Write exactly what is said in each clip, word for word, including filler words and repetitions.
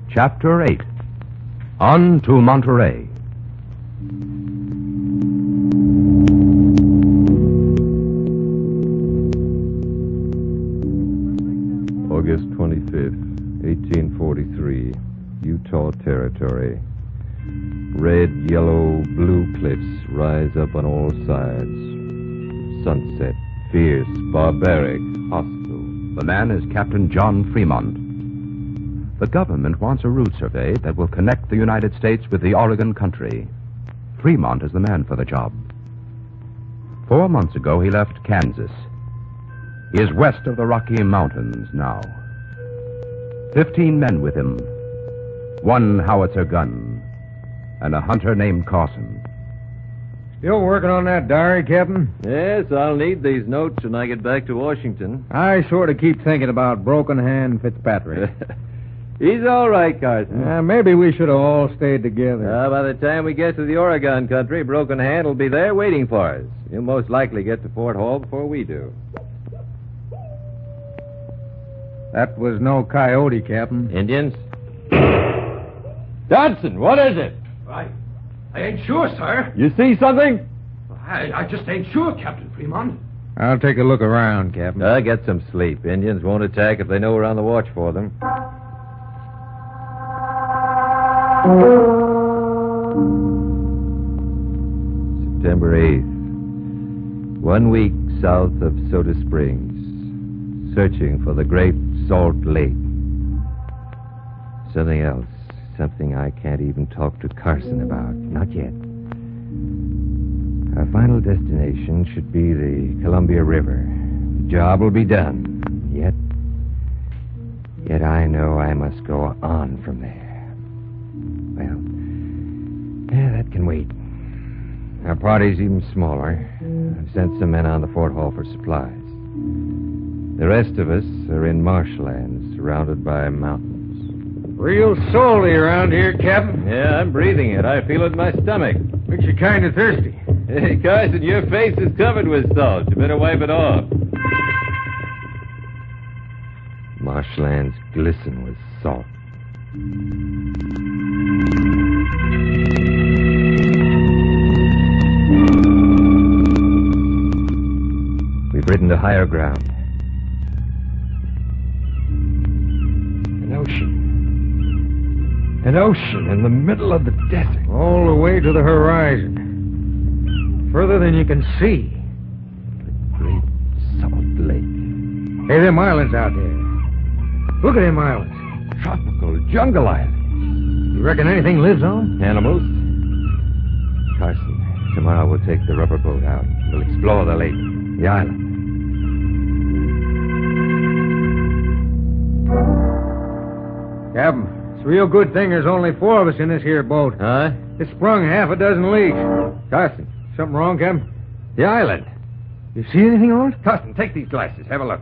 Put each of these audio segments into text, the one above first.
Chapter eight. On to Monterey. August twenty-fifth, eighteen forty-three, Utah Territory. Red, yellow, blue cliffs rise up on all sides. Sunset, fierce, barbaric, hostile. The man is Captain John Fremont. The government wants a route survey that will connect the United States with the Oregon country. Fremont is the man for the job. Four months ago, he left Kansas. He is west of the Rocky Mountains now. Fifteen men with him. One howitzer gun. And a hunter named Carson. Still working on that diary, Captain? Yes, I'll need these notes when I get back to Washington. I sort of keep thinking about Broken Hand Fitzpatrick. He's all right, Carson. Uh, maybe we should have all stayed together. Uh, by the time we get to the Oregon country, Broken Hand will be there waiting for us. He'll most likely get to Fort Hall before we do. That was no coyote, Captain. Indians? Dodson, what is it? I, I ain't sure, sir. You see something? I, I just ain't sure, Captain Fremont. I'll take a look around, Captain. Uh, get some sleep. Indians won't attack if they know we're on the watch for them. September eighth. One week south of Soda Springs. Searching for the Great Salt Lake. Something else. Something I can't even talk to Carson about. Not yet. Our final destination should be the Columbia River. The job will be done. Yet... Yet I know I must go on from there. Well, yeah, that can wait. Our party's even smaller. I've sent some men on to Fort Hall for supplies. The rest of us are in marshlands, surrounded by mountains. Real salty around here, Captain. Yeah, I'm breathing it. I feel it in my stomach. Makes you kind of thirsty. Hey, Carson, your face is covered with salt. You better wipe it off. Marshlands glisten with salt. We've ridden to higher ground. An ocean. An ocean in the middle of the desert. All the way to the horizon. Further than you can see. The great Salt Lake. Hey, them islands out there. Look at them islands. Tropical jungle islands. You reckon anything lives on? Animals. Carson, tomorrow we'll take the rubber boat out. We'll explore the lake, the island. Captain, it's a real good thing there's only four of us in this here boat. Huh? It sprung half a dozen leaks. Carson, something wrong, Captain? The island. You see anything on it? Carson, take these glasses. Have a look.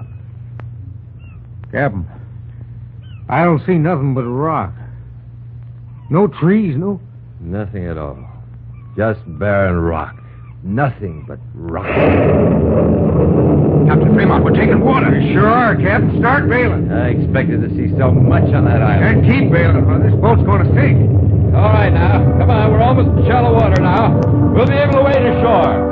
Captain, I don't see nothing but rock. No trees, no... Nothing at all. Just barren rock. Nothing but rock. Captain Fremont, we're taking water. You sure are, Captain. Start bailing. I expected to see so much on that island. And keep bailing, or this boat's going to sink. All right, now. Come on, we're almost in shallow water now. We'll be able to wade ashore.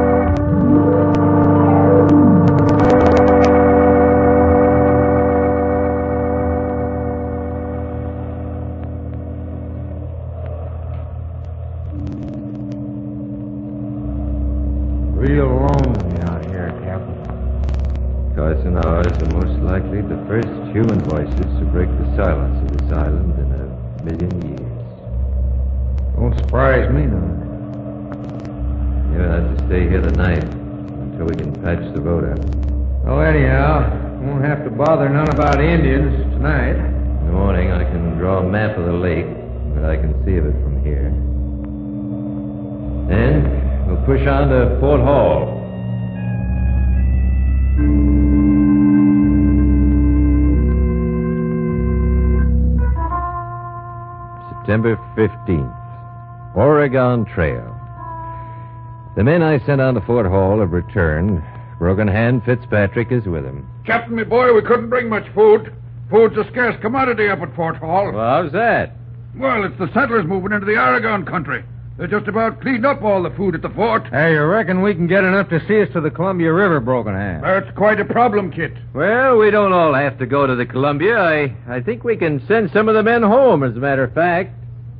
Real lonely out here, Captain. Carson, ours are most likely the first human voices to break the silence of this island in a million years. Don't surprise me none. You'll have to stay here the night until we can patch the boat out. Well, anyhow, won't have to bother none about Indians tonight. In the morning, I can draw a map of the lake, but I can see of it from here. Then we'll push on to Fort Hall. September fifteenth. Oregon Trail. The men I sent on to Fort Hall have returned. Broken Hand Fitzpatrick is with him. Captain, my boy, we couldn't bring much food. Food's a scarce commodity up at Fort Hall. Well, how's that? Well, it's the settlers moving into the Aragon country. They just about cleaned up all the food at the fort. Hey, you reckon we can get enough to see us to the Columbia River, Broken Hand? That's quite a problem, Kit. Well, we don't all have to go to the Columbia. I, I think we can send some of the men home, as a matter of fact.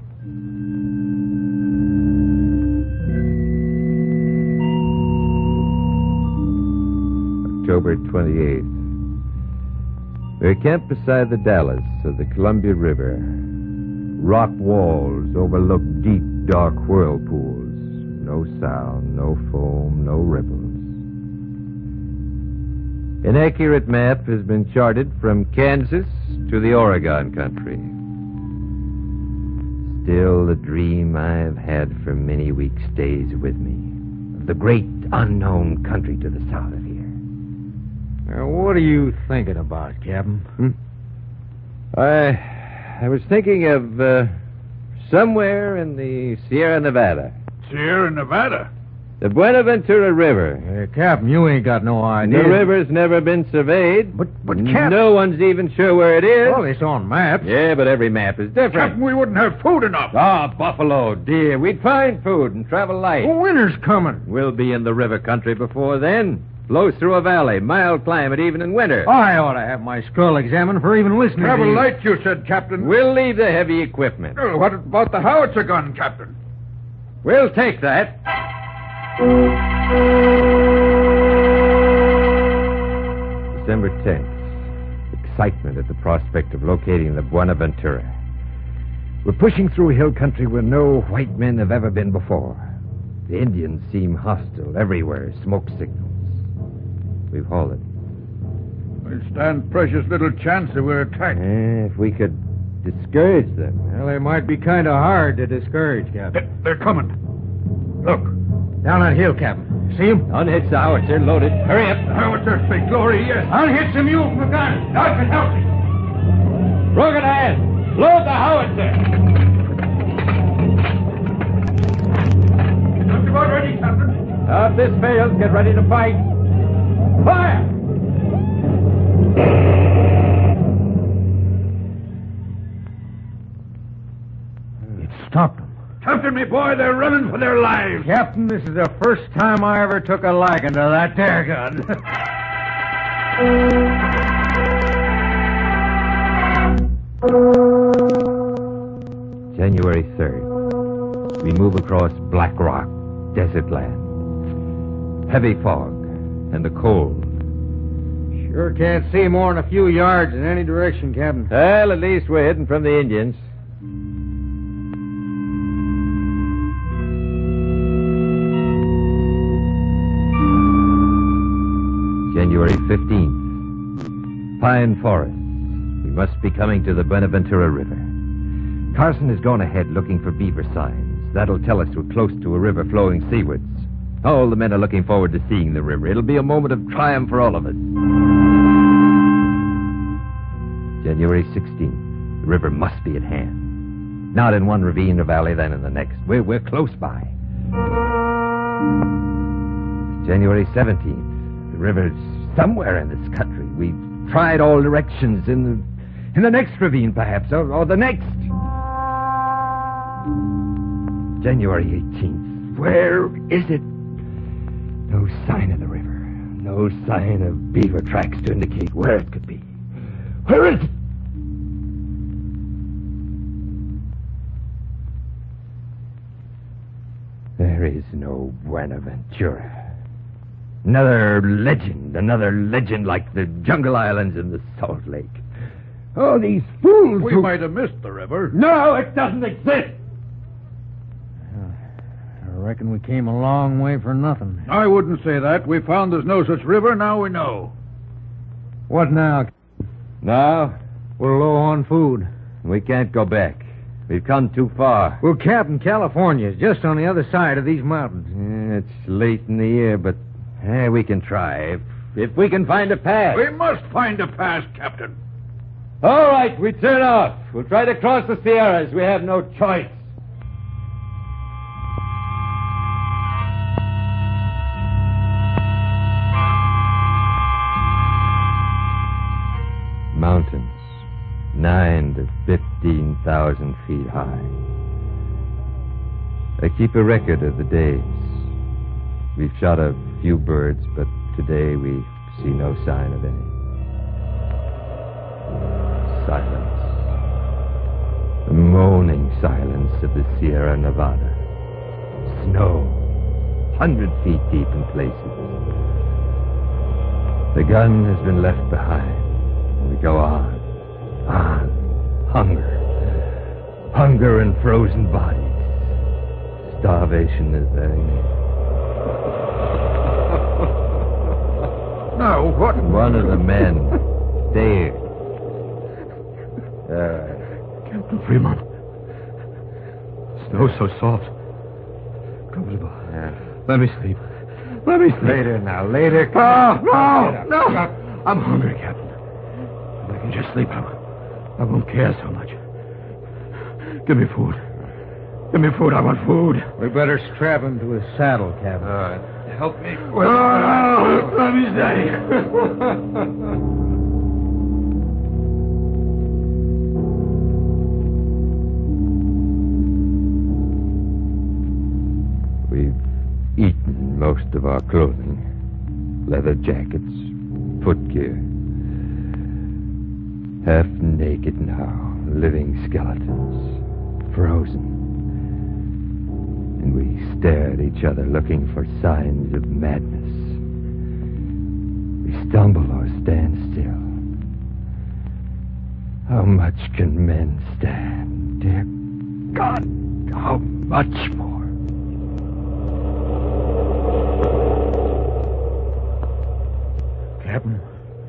October twenty-eighth. We're camped beside the Dalles of the Columbia River. Rock walls overlook deep, dark whirlpools. No sound, no foam, no ripples. An accurate map has been charted from Kansas to the Oregon country. Still, the dream I've had for many weeks stays with me. Of the great unknown country to the south of here. Now, what are you thinking about, Captain? Hmm? I, I was thinking of uh, somewhere in the Sierra Nevada. Sierra Nevada? The Buenaventura River. Hey, Captain, you ain't got no idea. The river's never been surveyed. But, but, Captain... No one's even sure where it is. Well, it's on maps. Yeah, but every map is different. Captain, we wouldn't have food enough. Ah, buffalo, dear. We'd find food and travel light. Well, winter's coming. We'll be in the river country before then. Flows through a valley, mild climate even in winter. I ought to have my skull examined for even listening Travel to you. light, you said, Captain. We'll leave the heavy equipment. Well, what about the howitzer gun, Captain? We'll take that. December tenth. Excitement at the prospect of locating the Buenaventura. We're pushing through hill country where no white men have ever been before. The Indians seem hostile everywhere, smoke signals. We've halted. We stand precious little chance if we're attacked. Eh, if we could discourage them. Well, they might be kind of hard to discourage, Captain. They're coming. Look. Down that hill, Captain. See him? Unhitch the howitzer, loaded. Hurry up. The howitzer, big glory, yes. Unhitch the mule from the gun. I can help you. Broken Hand, load the howitzer. Just about ready, Captain. If this fails, get ready to fight. Fire! It stopped them. Captain, me boy, they're running for their lives. Captain, this is the first time I ever took a liking to that there gun. January third. We move across Black Rock, desert land. Heavy fog and the cold. Sure can't see more than a few yards in any direction, Captain. Well, at least we're hidden from the Indians. January fifteenth. Pine Forest. We must be coming to the Buenaventura River. Carson has gone ahead looking for beaver signs. That'll tell us we're close to a river flowing seawards. All the men are looking forward to seeing the river. It'll be a moment of triumph for all of us. January sixteenth. The river must be at hand. Not in one ravine or valley, then in the next. We're, we're close by. January seventeenth. The river's somewhere in this country. We've tried all directions. In the, in the next ravine, perhaps, or, or the next. January eighteenth. Where is it? No sign of the river. No sign of beaver tracks to indicate where it could be. Where is it? There is no Buenaventura. Another legend, another legend like the Jungle Islands and the Salt Lake. Oh, these fools We who... might have missed the river. No, it doesn't exist. I reckon we came a long way for nothing. I wouldn't say that. We found there's no such river. Now we know. What now? No, We're low on food. we can't go back. We've come too far. Well, Captain, California's just on the other side of these mountains. Yeah, it's late in the year, but eh, we can try. If, if we can find a path. We must find a pass, Captain. All right, we turn off. We'll try to cross the Sierras. We have no choice. Mountains, nine to fifteen thousand feet high. I keep a record of the days. We've shot a few birds, but today we see no sign of any. Silence. The moaning silence of the Sierra Nevada. Snow, hundred feet deep in places. The gun has been left behind. We go on, on. Hunger. Hunger and frozen bodies. Starvation is very near. Now, what? One of the men stared. Uh, Captain Fremont. Snow's so soft. Comfortable. yeah. Let me sleep. Let me sleep. Later now, later. No, no, Get no. up. I'm hungry, Captain. If I can just sleep, I, I won't care so much. Give me food. Give me food. I want food. We better strap him to his saddle, Captain. Uh, help me. Oh, let me stay. We've eaten most of our clothing. Leather jackets, footgear. Half naked now, living skeletons, frozen. And we stare at each other looking for signs of madness. We stumble or stand still. How much can men stand? Dear God, how much more? Captain.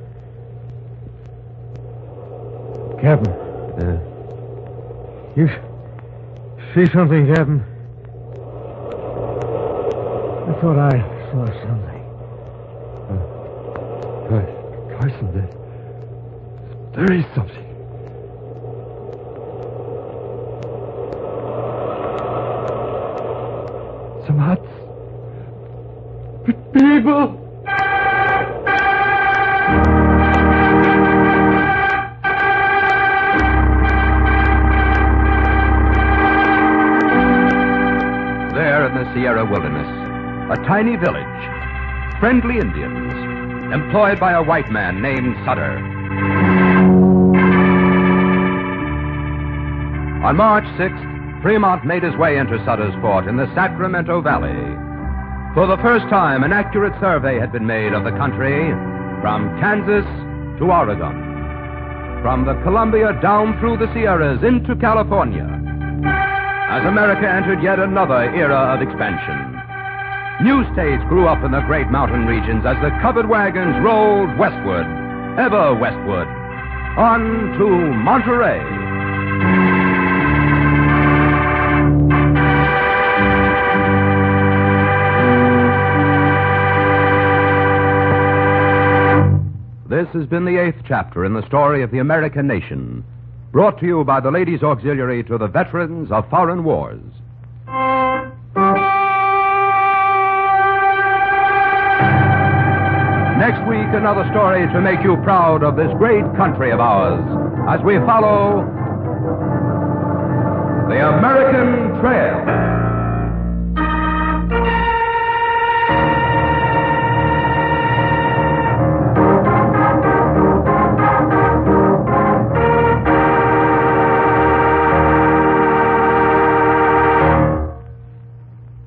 Captain. Uh, You see something, Captain? I thought I saw something. Car- Carson, there, there is something. Some huts. P- people! There in the Sierra wilderness, a tiny village, friendly Indians, employed by a white man named Sutter. On March sixth, Fremont made his way into Sutter's fort in the Sacramento Valley. For the first time, an accurate survey had been made of the country from Kansas to Oregon, from the Columbia down through the Sierras into California, as America entered yet another era of expansion. New states grew up in the great mountain regions as the covered wagons rolled westward, ever westward, on to Monterey. This has been the eighth chapter in the story of the American nation, brought to you by the Ladies' Auxiliary to the Veterans of Foreign Wars. Next week, another story to make you proud of this great country of ours as we follow the American Trail.